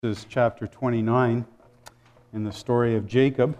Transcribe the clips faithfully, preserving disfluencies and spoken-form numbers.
This is chapter twenty-nine in the story of Jacob.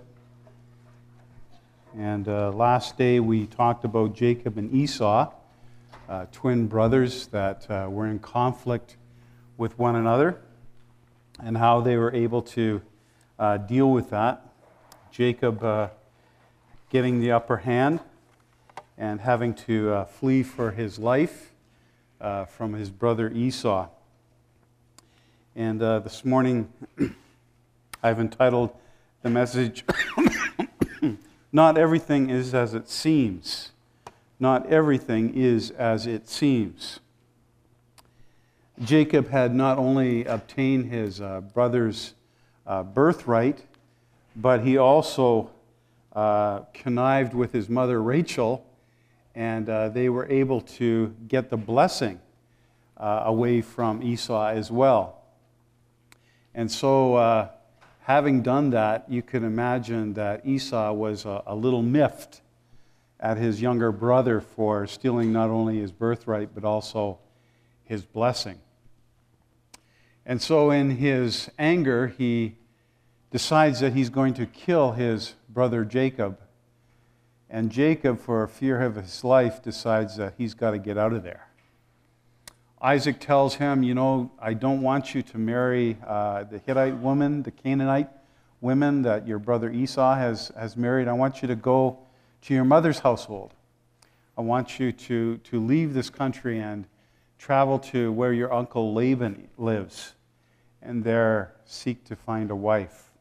And uh, last day we talked about Jacob and Esau, uh, twin brothers that uh, were in conflict with one another, and how they were able to uh, deal with that. Jacob uh, getting the upper hand and having to uh, flee for his life uh, from his brother Esau. And uh, this morning, I've entitled the message, Not Everything is as It Seems. Not everything is as it seems. Jacob had not only obtained his uh, brother's uh, birthright, but he also uh, connived with his mother Rachel, and uh, they were able to get the blessing uh, away from Esau as well. And so, uh, having done that, you can imagine that Esau was a, a little miffed at his younger brother for stealing not only his birthright, but also his blessing. And so, in his anger, he decides that he's going to kill his brother Jacob. And Jacob, for fear of his life, decides that he's got to get out of there. Isaac tells him, you know, I don't want you to marry uh, the Hittite woman, the Canaanite women that your brother Esau has, has married. I want you to go to your mother's household. I want you to, to leave this country and travel to where your uncle Laban lives, and there seek to find a wife.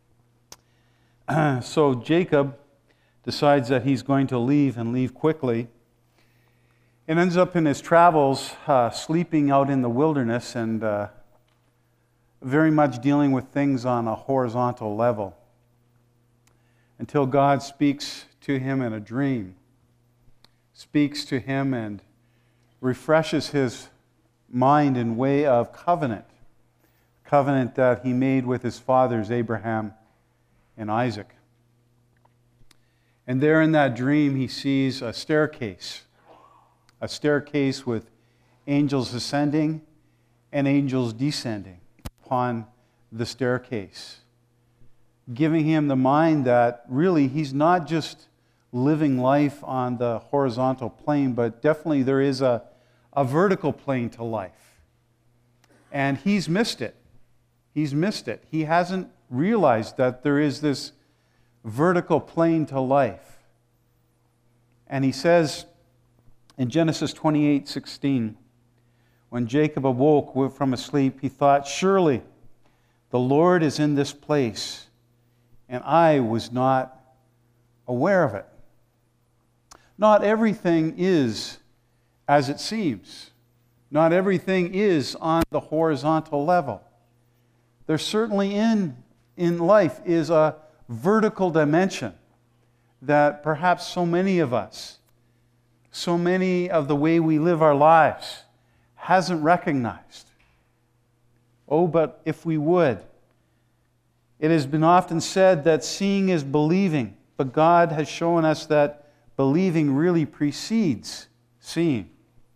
So Jacob decides that he's going to leave and leave quickly, and ends up in his travels uh, sleeping out in the wilderness and uh, very much dealing with things on a horizontal level, until God speaks to him in a dream, speaks to him and refreshes his mind in way of covenant, covenant that he made with his fathers Abraham and Isaac. And there in that dream he sees a staircase, a staircase with angels ascending and angels descending upon the staircase, giving him the mind that really he's not just living life on the horizontal plane, but definitely there is a, a vertical plane to life. And he's missed it. He's missed it. He hasn't realized that there is this vertical plane to life. And he says, in Genesis twenty-eight sixteen, when Jacob awoke from his sleep, he thought, surely the Lord is in this place, and I was not aware of it. Not everything is as it seems. Not everything is on the horizontal level. There certainly in, in life is a vertical dimension that perhaps so many of us, so many of the way we live our lives hasn't recognized. Oh, but if we would. It has been often said that seeing is believing, but God has shown us that believing really precedes seeing.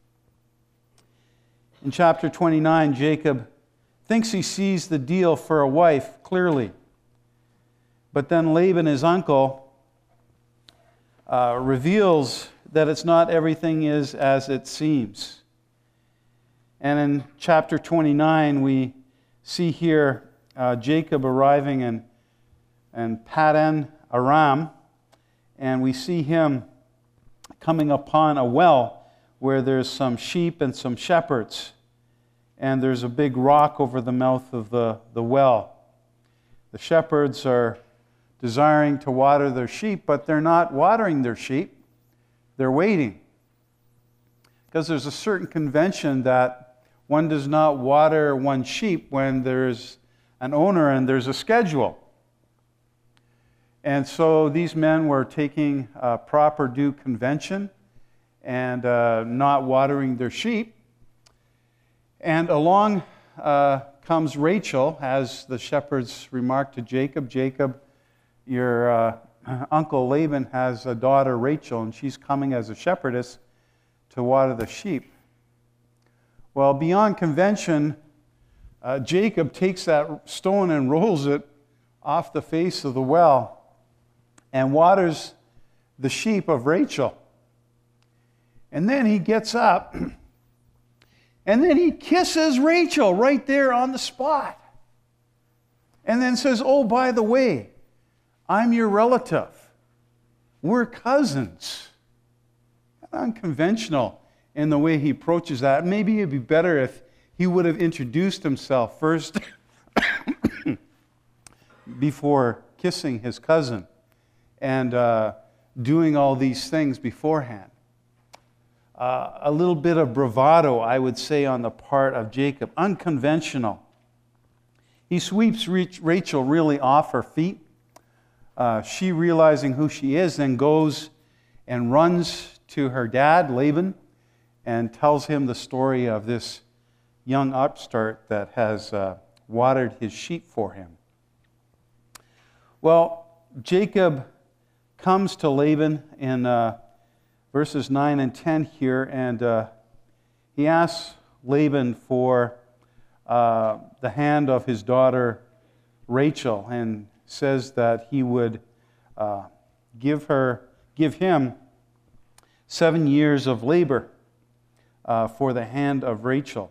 In chapter twenty-nine, Jacob thinks he sees the deal for a wife clearly. But then Laban, his uncle, uh, reveals that it's not everything is as it seems. And in chapter twenty-nine, we see here uh, Jacob arriving in, in Paddan Aram, and we see him coming upon a well where there's some sheep and some shepherds, and there's a big rock over the mouth of the, the well. The shepherds are desiring to water their sheep, but they're not watering their sheep. They're waiting. Because there's a certain convention that one does not water one sheep when there's an owner and there's a schedule. And so these men were taking a proper due convention and uh, not watering their sheep. And along uh, comes Rachel, as the shepherds remarked to Jacob, Jacob, your uh, uncle Laban has a daughter, Rachel, and she's coming as a shepherdess to water the sheep. Well, beyond convention, uh, Jacob takes that stone and rolls it off the face of the well and waters the sheep of Rachel. And then he gets up and then he kisses Rachel right there on the spot. And then says, oh, by the way, I'm your relative. We're cousins. Unconventional in the way he approaches that. Maybe it'd be better if he would have introduced himself first before kissing his cousin and uh, doing all these things beforehand. Uh, a little bit of bravado, I would say, on the part of Jacob. Unconventional. He sweeps Rachel really off her feet. Uh, she, realizing who she is, then goes and runs to her dad, Laban, and tells him the story of this young upstart that has uh, watered his sheep for him. Well, Jacob comes to Laban in uh, verses nine and ten here, and uh, he asks Laban for uh, the hand of his daughter Rachel, and says that he would uh, give her, give him seven years of labor uh, for the hand of Rachel.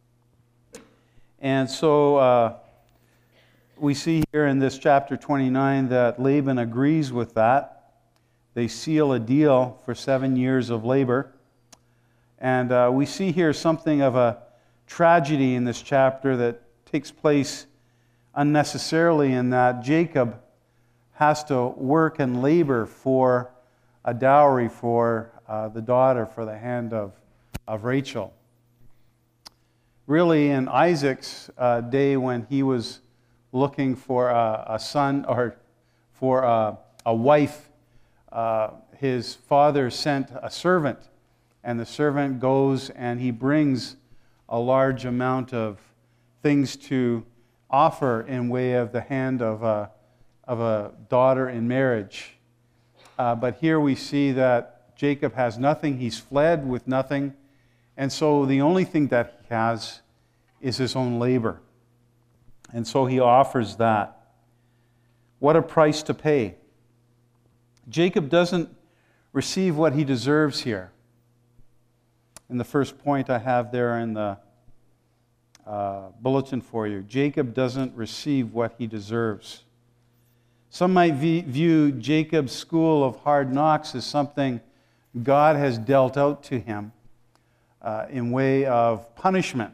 And so uh, we see here in this chapter twenty-nine that Laban agrees with that. They seal a deal for seven years of labor. And uh, we see here something of a tragedy in this chapter that takes place unnecessarily, in that Jacob has to work and labor for a dowry for uh, the daughter, for the hand of, of Rachel. Really, in Isaac's uh, day, when he was looking for a, a son or for a, a wife, uh, his father sent a servant, and the servant goes and he brings a large amount of things to offer in way of the hand of a, of a daughter in marriage. Uh, but here we see that Jacob has nothing. He's fled with nothing. And so the only thing that he has is his own labor. And so he offers that. What a price to pay. Jacob doesn't receive what he deserves here. In the first point I have there in the uh, bulletin for you, Jacob doesn't receive what he deserves. Some might view Jacob's school of hard knocks as something God has dealt out to him uh, in way of punishment.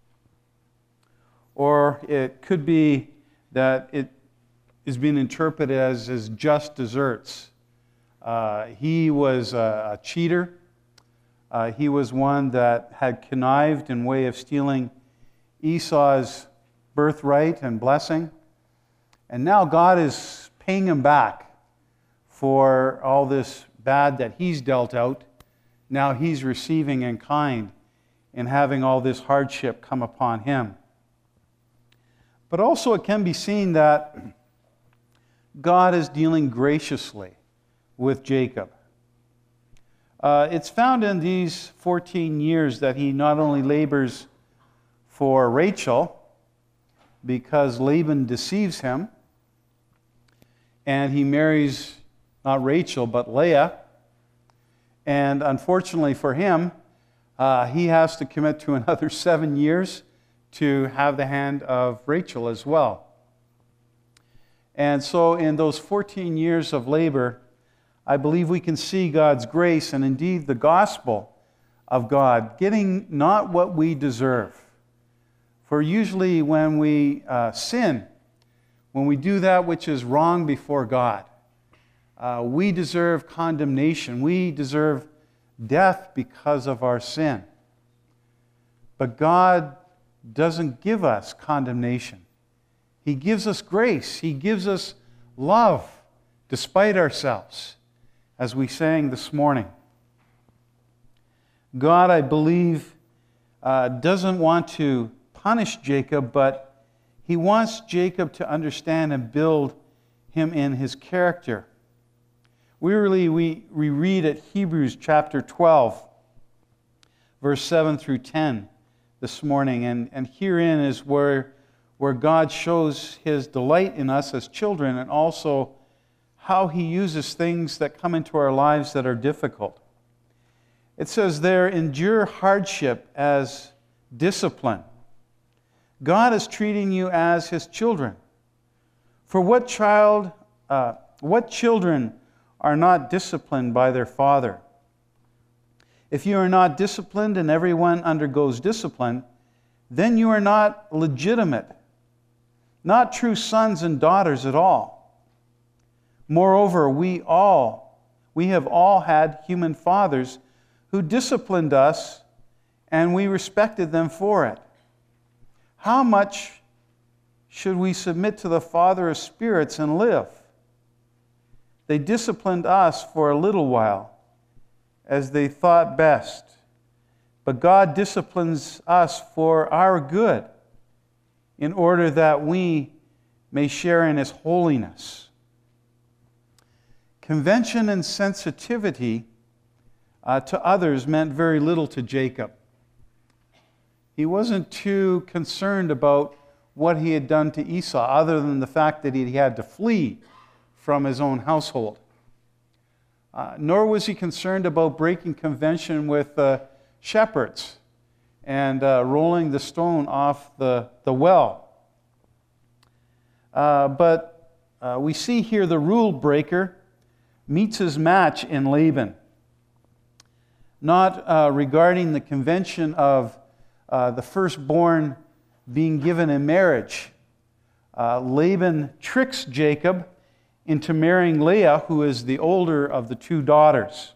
Or it could be that it is being interpreted as, as just deserts. Uh, he was a, a cheater. Uh, he was one that had connived in way of stealing Esau's birthright and blessing. And now God is paying him back for all this bad that he's dealt out. Now he's receiving in kind in having all this hardship come upon him. But also it can be seen that God is dealing graciously with Jacob. Uh, it's found in these fourteen years that he not only labors for Rachel, because Laban deceives him, and he marries not Rachel but Leah. And unfortunately for him, uh, he has to commit to another seven years to have the hand of Rachel as well. And so in those fourteen years of labor, I believe we can see God's grace and indeed the gospel of God getting not what we deserve. For usually when we uh, sin, when we do that which is wrong before God, uh, we deserve condemnation. We deserve death because of our sin. But God doesn't give us condemnation. He gives us grace. He gives us love despite ourselves, as we sang this morning. God, I believe, uh, doesn't want to punish Jacob, but he wants Jacob to understand and build him in his character. We really we, we read at Hebrews chapter twelve, verse seven through ten, this morning. And, and herein is where, where God shows His delight in us as children, and also how He uses things that come into our lives that are difficult. It says there, endure hardship as discipline. God is treating you as His children. For what child, uh, what children are not disciplined by their father? If you are not disciplined and everyone undergoes discipline, then you are not legitimate, not true sons and daughters at all. Moreover, we all, we have all had human fathers who disciplined us, and we respected them for it. How much should we submit to the Father of spirits and live? They disciplined us for a little while, as they thought best. But God disciplines us for our good, in order that we may share in His holiness. Convention and sensitivity uh, to others meant very little to Jacob. He wasn't too concerned about what he had done to Esau, other than the fact that he had to flee from his own household. Uh, nor was he concerned about breaking convention with uh, shepherds and uh, rolling the stone off the, the well. Uh, but uh, we see here the rule breaker meets his match in Laban. Not uh, regarding the convention of uh, the firstborn being given in marriage. Uh, Laban tricks Jacob into marrying Leah, who is the older of the two daughters.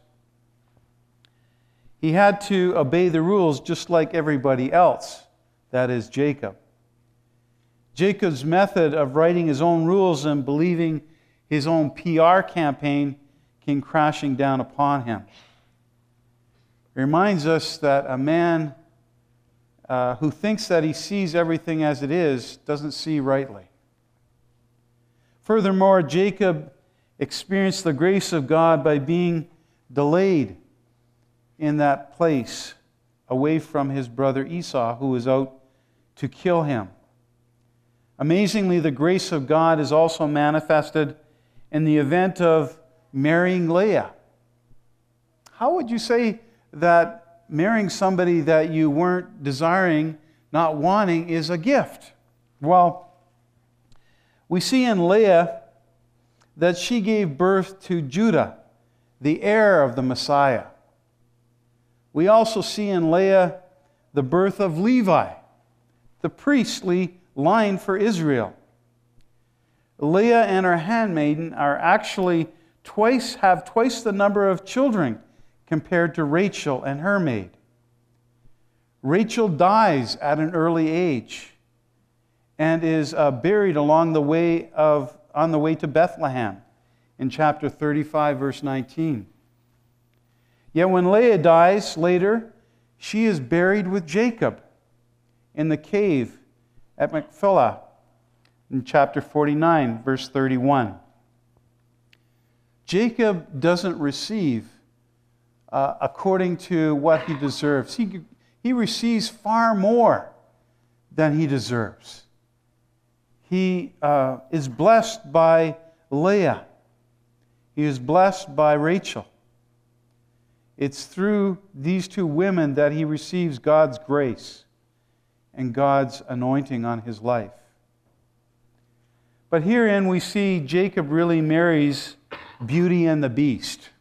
He had to obey the rules just like everybody else, that is, Jacob. Jacob's method of writing his own rules and believing his own P R campaign came crashing down upon him. It reminds us that a man uh, who thinks that he sees everything as it is doesn't see rightly. Furthermore, Jacob experienced the grace of God by being delayed in that place away from his brother Esau, who was out to kill him. Amazingly, the grace of God is also manifested in the event of marrying Leah. How would you say that marrying somebody that you weren't desiring, not wanting, is a gift? Well, we see in Leah that she gave birth to Judah, the heir of the Messiah. We also see in Leah the birth of Levi, the priestly line for Israel. Leah and her handmaiden are actually twice have twice the number of children compared to Rachel and her maid. Rachel dies at an early age and is uh, buried along the way of on the way to Bethlehem in chapter thirty-five, verse nineteen. Yet when Leah dies later, she is buried with Jacob in the cave at Machpelah in chapter forty-nine, verse thirty-one. Jacob doesn't receive uh, according to what he deserves. He, he receives far more than he deserves. He uh, is blessed by Leah. He is blessed by Rachel. It's through these two women that he receives God's grace and God's anointing on his life. But herein we see Jacob really marries Beauty and the Beast.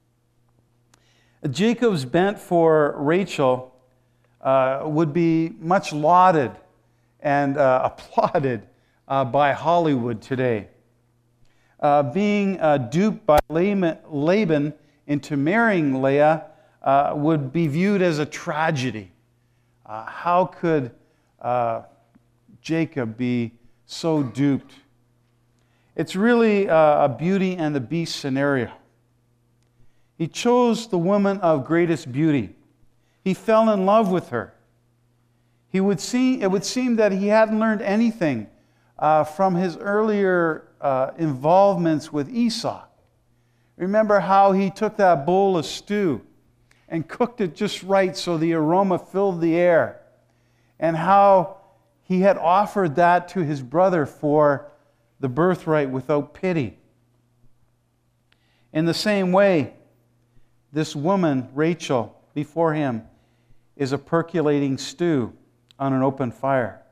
Jacob's bent for Rachel uh, would be much lauded and uh, applauded uh, by Hollywood today. Uh, being uh, duped by Laban into marrying Leah uh, would be viewed as a tragedy. Uh, how could uh, Jacob be so duped? It's really uh, a Beauty and the Beast scenario. He chose the woman of greatest beauty. He fell in love with her. He would see, it would seem that he hadn't learned anything uh, from his earlier uh, involvements with Esau. Remember how he took that bowl of stew and cooked it just right so the aroma filled the air. and how he had offered that to his brother for the birthright without pity. In the same way, this woman, Rachel, before him, is a percolating stew on an open fire.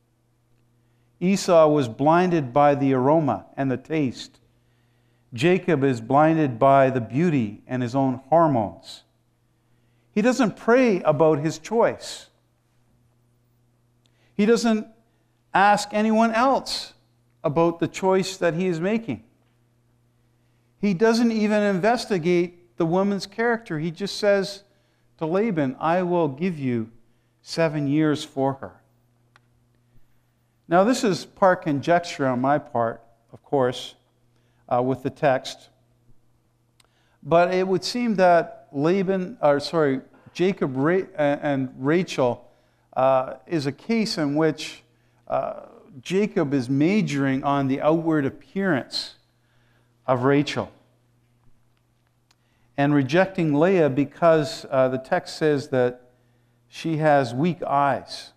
Esau was blinded by the aroma and the taste. Jacob is blinded by the beauty and his own hormones. He doesn't pray about his choice. He doesn't ask anyone else about the choice that he is making. He doesn't even investigate the woman's character. He just says to Laban, I will give you seven years for her. Now, this is part conjecture on my part, of course, uh, with the text. But it would seem that Laban, or sorry, Jacob Ra- and Rachel uh, is a case in which uh, Jacob is majoring on the outward appearance of Rachel and rejecting Leah because uh, the text says that she has weak eyes.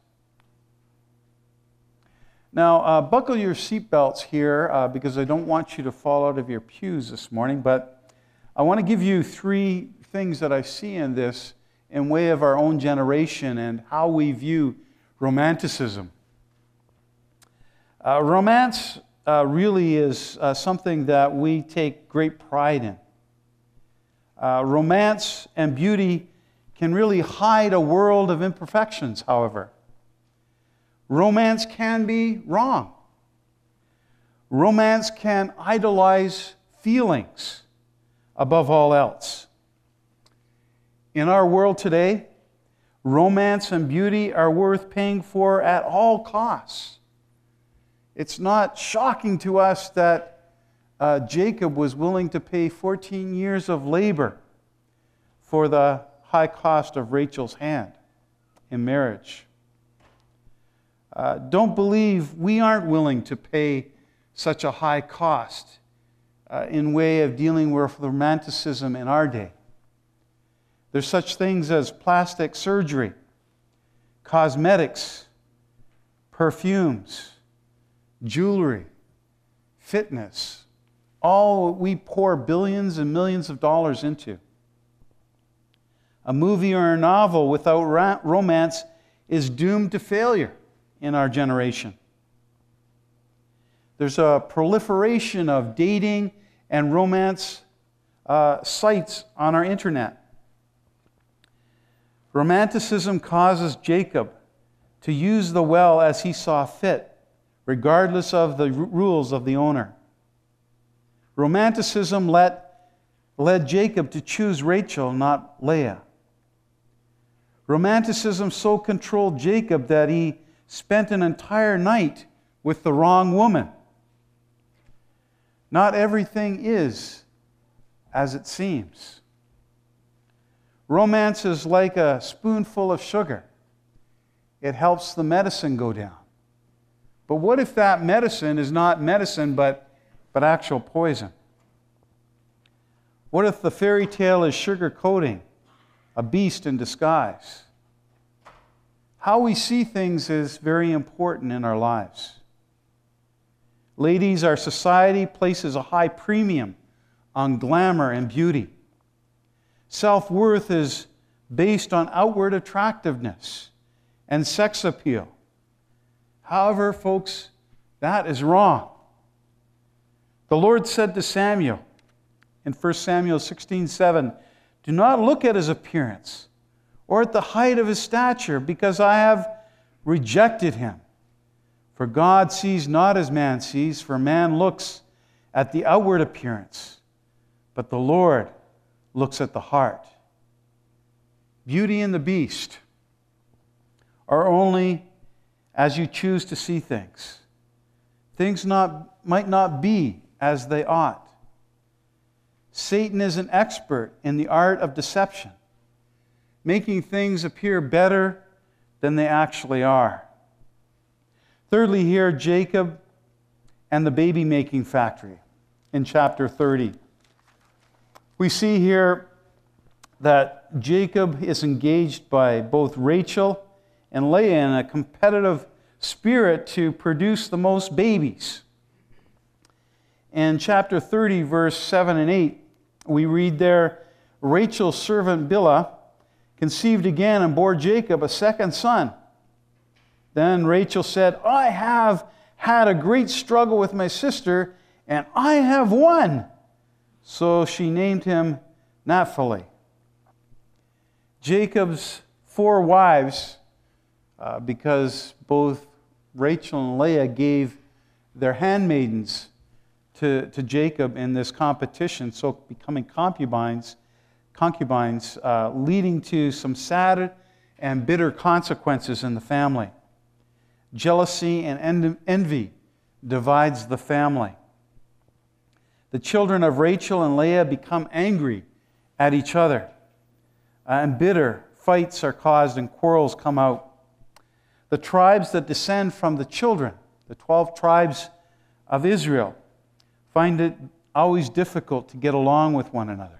Now, uh, buckle your seatbelts here uh, because I don't want you to fall out of your pews this morning, but I want to give you three things that I see in this in way of our own generation and how we view romanticism. Uh, romance uh, really is uh, something that we take great pride in. Uh, romance and beauty can really hide a world of imperfections, however. Romance can be wrong. Romance can idolize feelings above all else. In our world today, romance and beauty are worth paying for at all costs. It's not shocking to us that uh, Jacob was willing to pay fourteen years of labor for the high cost of Rachel's hand in marriage. Uh, don't believe we aren't willing to pay such a high cost uh, in way of dealing with romanticism in our day. There's such things as plastic surgery, cosmetics, perfumes, jewelry, fitness, all we pour billions and millions of dollars into. A movie or a novel without ra- romance is doomed to failure in our generation. There's a proliferation of dating and romance uh, sites on our internet. Romanticism causes Jacob to use the well as he saw fit, regardless of the r- rules of the owner. Romanticism let, led Jacob to choose Rachel, not Leah. Romanticism so controlled Jacob that he spent an entire night with the wrong woman. Not everything is as it seems. Romance is like a spoonful of sugar. It helps the medicine go down. But what if that medicine is not medicine but, but actual poison? What if the fairy tale is sugar coating, a beast in disguise? How we see things is very important in our lives. Ladies, our society places a high premium on glamour and beauty. Self-worth is based on outward attractiveness and sex appeal. However, folks, that is wrong. The Lord said to Samuel in First Samuel sixteen seven, "Do not look at his appearance or at the height of his stature, because I have rejected him. For God sees not as man sees, for man looks at the outward appearance, but the Lord looks at the heart." Beauty and the Beast are only as you choose to see things. Things not, might not be as they ought. Satan is an expert in the art of deception, making things appear better than they actually are. Thirdly, here, Jacob and the baby-making factory in chapter thirty. We see here that Jacob is engaged by both Rachel and Leah in a competitive spirit to produce the most babies. In chapter thirty, verse seven and eight, we read there, Rachel's servant Bilhah conceived again and bore Jacob a second son. Then Rachel said, I have had a great struggle with my sister, and I have won. So she named him Naphtali. Jacob's four wives, uh, because both Rachel and Leah gave their handmaidens to, to Jacob in this competition, so becoming concubines, concubines, uh, leading to some sad and bitter consequences in the family. Jealousy and envy divides the family. The children of Rachel and Leah become angry at each other, and bitter fights are caused and quarrels come out. The tribes that descend from the children, the twelve tribes of Israel, find it always difficult to get along with one another.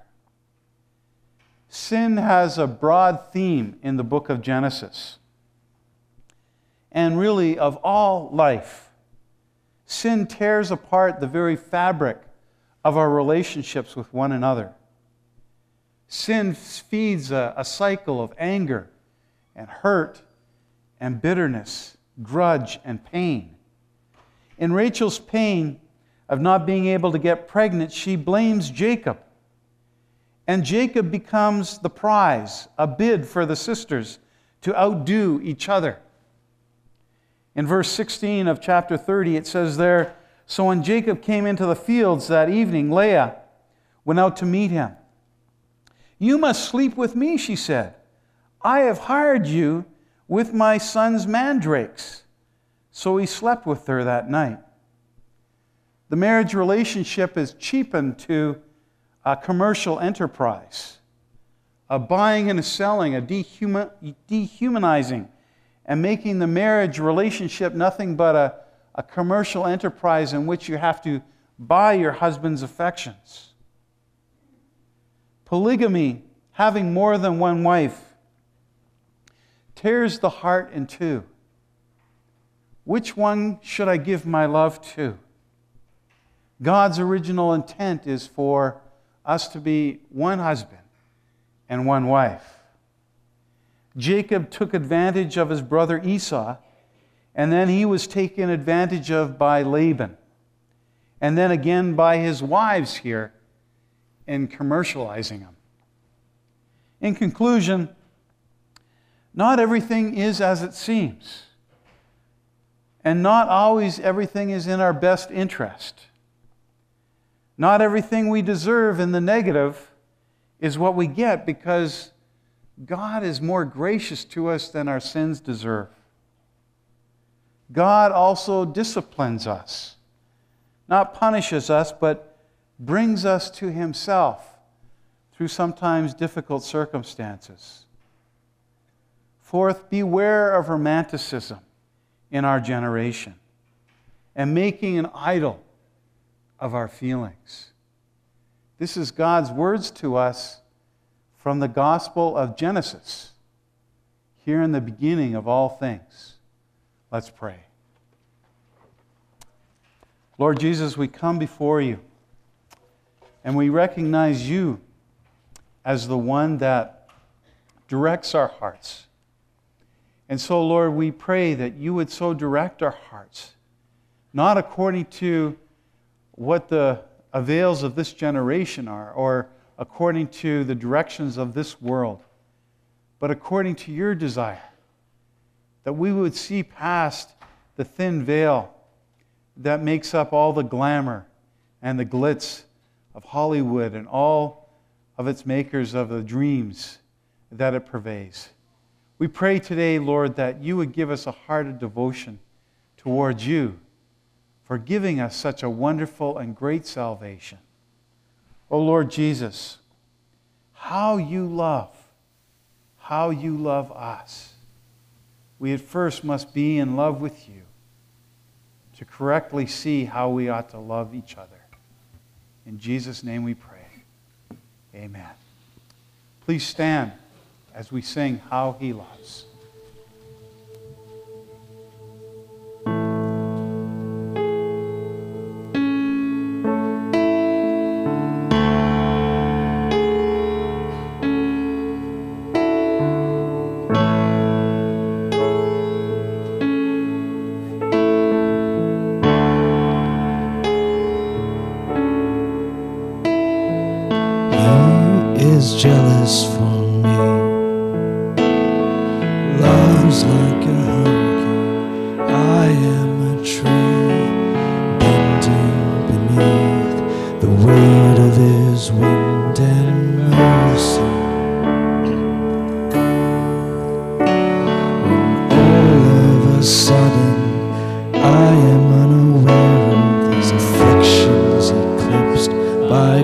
Sin has a broad theme in the book of Genesis. And really, of all life, sin tears apart the very fabric of our relationships with one another. Sin feeds a, a cycle of anger and hurt and bitterness, grudge and pain. In Rachel's pain of not being able to get pregnant, she blames Jacob. And Jacob becomes the prize, a bid for the sisters to outdo each other. In verse sixteen of chapter thirty, it says there, So when Jacob came into the fields that evening, Leah went out to meet him. You must sleep with me, she said. I have hired you with my son's mandrakes. So he slept with her that night. The marriage relationship is cheapened to a commercial enterprise, a buying and a selling, a dehuman, dehumanizing, and making the marriage relationship nothing but a, a commercial enterprise in which you have to buy your husband's affections. Polygamy, having more than one wife, tears the heart in two. Which one should I give my love to? God's original intent is for us to be one husband and one wife. Jacob took advantage of his brother Esau, and then he was taken advantage of by Laban, and then again by his wives here in commercializing him. In conclusion, not everything is as it seems, and not always everything is in our best interest. Not everything we deserve in the negative is what we get, because God is more gracious to us than our sins deserve. God also disciplines us, not punishes us, but brings us to Himself through sometimes difficult circumstances. Fourth, beware of romanticism in our generation and making an idol of our feelings. This is God's words to us from the Gospel of Genesis, here in the beginning of all things. Let's pray. Lord Jesus, we come before you, and we recognize you as the one that directs our hearts. And so, Lord, we pray that you would so direct our hearts, not according to what the avails of this generation are, or according to the directions of this world, but according to your desire, that we would see past the thin veil that makes up all the glamour and the glitz of Hollywood and all of its makers of the dreams that it purveys. We pray today, Lord, that you would give us a heart of devotion towards you for giving us such a wonderful and great salvation. Oh, Lord Jesus, how you love, how you love us. We at first must be in love with you to correctly see how we ought to love each other. In Jesus' name we pray. Amen. Please stand as we sing How He Loves.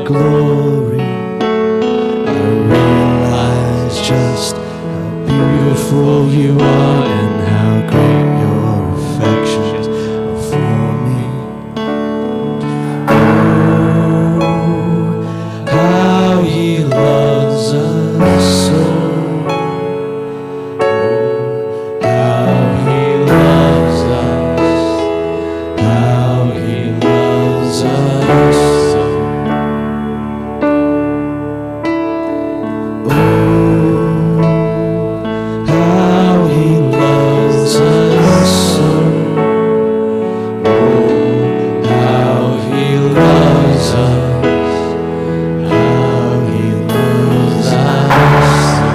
glory. I realize just how beautiful you are and how great your affections are for me. Oh, how he loves us so. Oh, how he loves us. How he loves us so. How he loves us so. Oh, how he loves us. How he loves us so.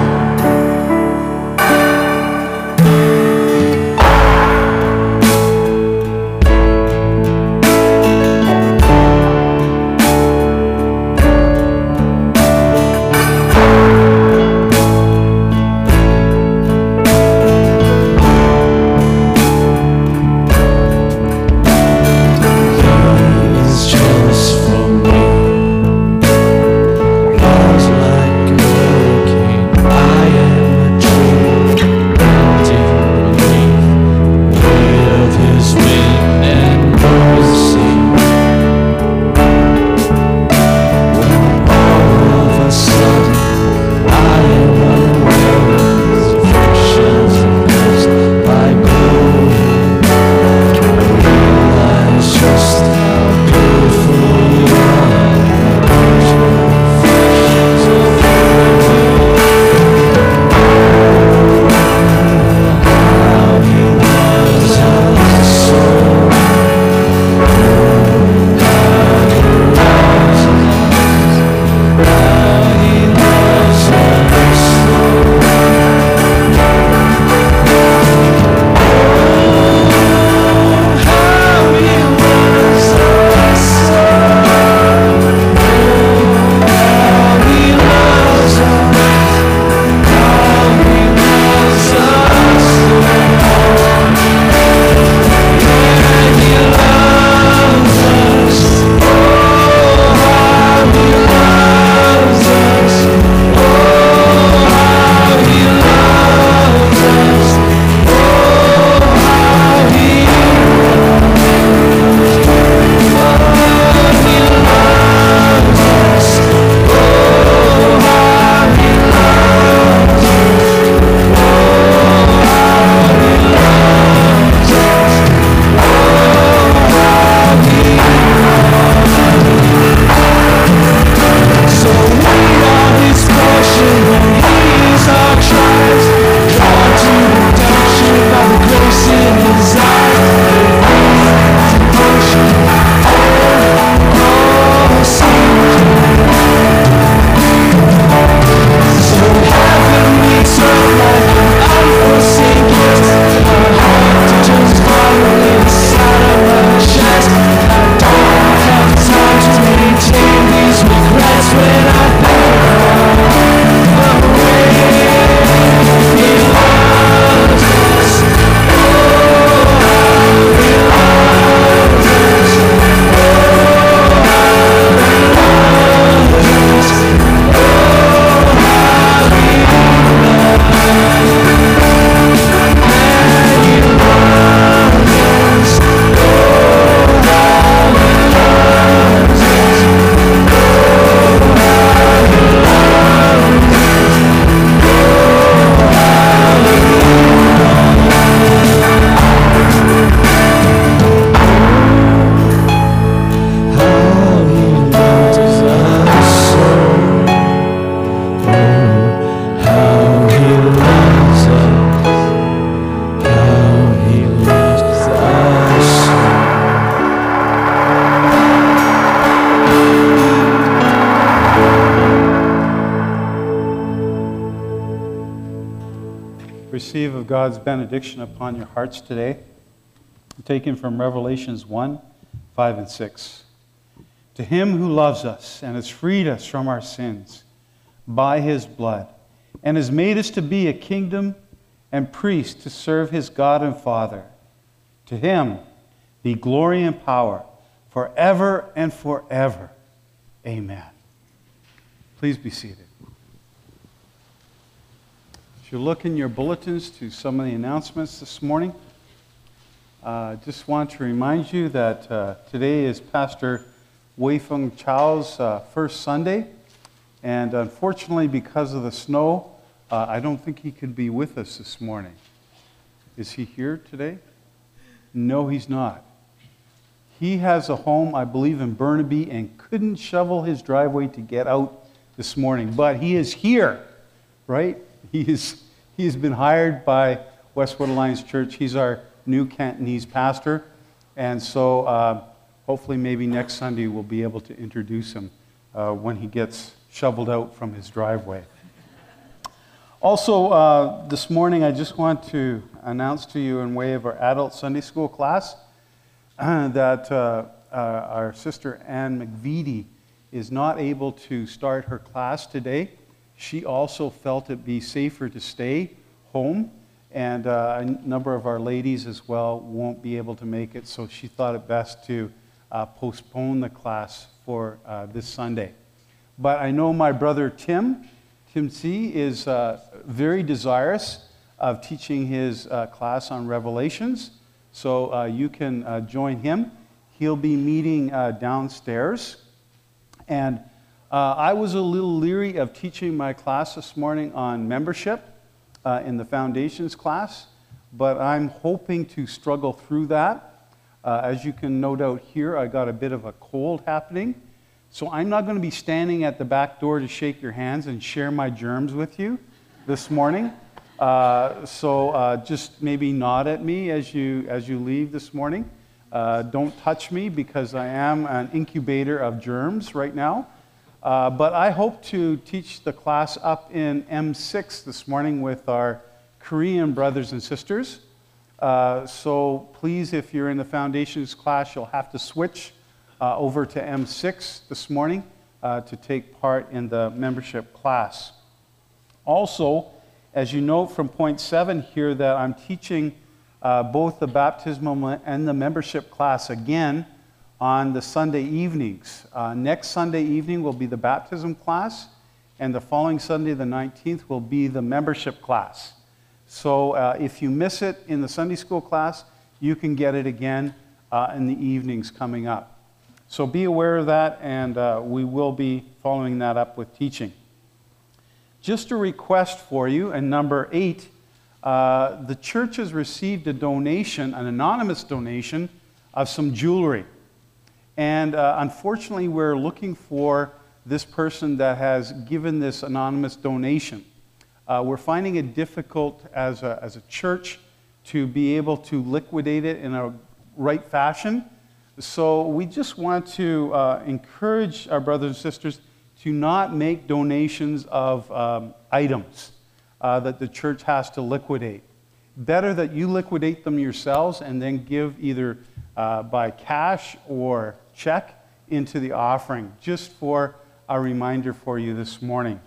He is jealous for me. Love's like a hurricane. I am a tree bending beneath the weight of his wind and mercy. All of a sudden, I am unaware of his affections and blessed by glory. I realize just how beautiful you are and how great your affections are for me. How he loves us so. How he loves us. How he loves us so. How he loves us so. How he loves us. How he loves us so. Yeah, he loves us. Oh, how he loves us. Oh, how he loves us. Oh, how he So we are his portion and he is our tribes, drawn to redemption by the grace in his eyes. Devotion, oh, see. So heaven we turn like an unforsaken, our heart to just follow inside of our chest. I don't have time to maintain these regrets when I Receive of God's benediction upon your hearts today, taken from Revelations one, five, and six. To him who loves us and has freed us from our sins by his blood, and has made us to be a kingdom and priest to serve his God and Father. To him be glory and power forever and forever. Amen. Please be seated. As you look in your bulletins to some of the announcements this morning, I uh, just want to remind you that uh, today is Pastor Wei Feng Chao's uh, first Sunday, and unfortunately because of the snow, uh, I don't think he could be with us this morning. Is he here today? No, he's not. He has a home, I believe, in Burnaby and couldn't shovel his driveway to get out this morning, but he is here, right? He is, he has been hired by Westwood Alliance Church. He's our new Cantonese pastor, and so uh, hopefully maybe next Sunday we'll be able to introduce him uh, when he gets shoveled out from his driveway. Also, uh, this morning I just want to announce to you in way of our adult Sunday school class uh, that uh, uh, our sister Ann McVitie is not able to start her class today. She also felt it be safer to stay home, and uh, a number of our ladies as well won't be able to make it, so she thought it best to uh, postpone the class for uh, this Sunday. But I know my brother Tim, Tim C, is uh, very desirous of teaching his uh, class on Revelations, so uh, you can uh, join him. He'll be meeting uh, downstairs. And uh, I was a little leery of teaching my class this morning on membership uh, in the foundations class, but I'm hoping to struggle through that. Uh, as you can no doubt hear, I got a bit of a cold happening, so I'm not going to be standing at the back door to shake your hands and share my germs with you this morning. Uh, so uh, just maybe nod at me as you, as you leave this morning. Uh, don't touch me because I am an incubator of germs right now. Uh, but I hope to teach the class up in M six this morning with our Korean brothers and sisters. Uh, so please, if you're in the foundations class, you'll have to switch uh, over to M six this morning uh, to take part in the membership class. Also, as you note from point seven here, that I'm teaching Uh, both the baptismal and the membership class again on the Sunday evenings. Uh, next Sunday evening will be the baptism class, and the following Sunday, the nineteenth, will be the membership class. So uh, if you miss it in the Sunday school class, you can get it again uh, in the evenings coming up. So be aware of that, and uh, we will be following that up with teaching. Just a request for you, and number eight, Uh, the church has received a donation, an anonymous donation, of some jewelry. And uh, unfortunately, we're looking for this person that has given this anonymous donation. Uh, we're finding it difficult as a, as a church to be able to liquidate it in a right fashion. So we just want to uh, encourage our brothers and sisters to not make donations of um, items Uh, that the church has to liquidate. Better that you liquidate them yourselves and then give either uh, by cash or check into the offering, just for a reminder for you this morning.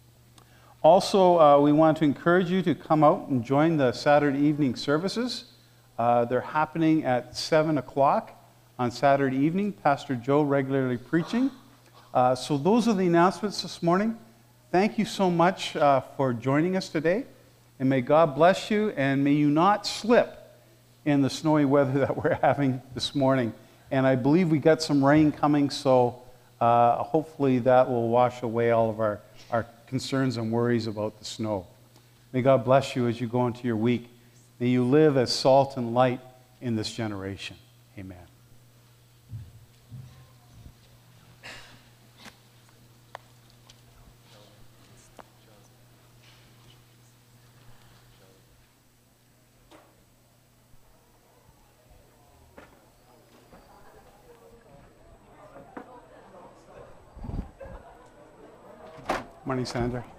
Also, uh, we want to encourage you to come out and join the Saturday evening services. Uh, they're happening at seven o'clock on Saturday evening. Pastor Joe regularly preaching. Uh, so those are the announcements this morning. Thank you so much uh, for joining us today, and may God bless you, and may you not slip in the snowy weather that we're having this morning. And I believe we got some rain coming, so uh, hopefully that will wash away all of our, our concerns and worries about the snow. May God bless you as you go into your week. May you live as salt and light in this generation. Amen. Morning, Sandra.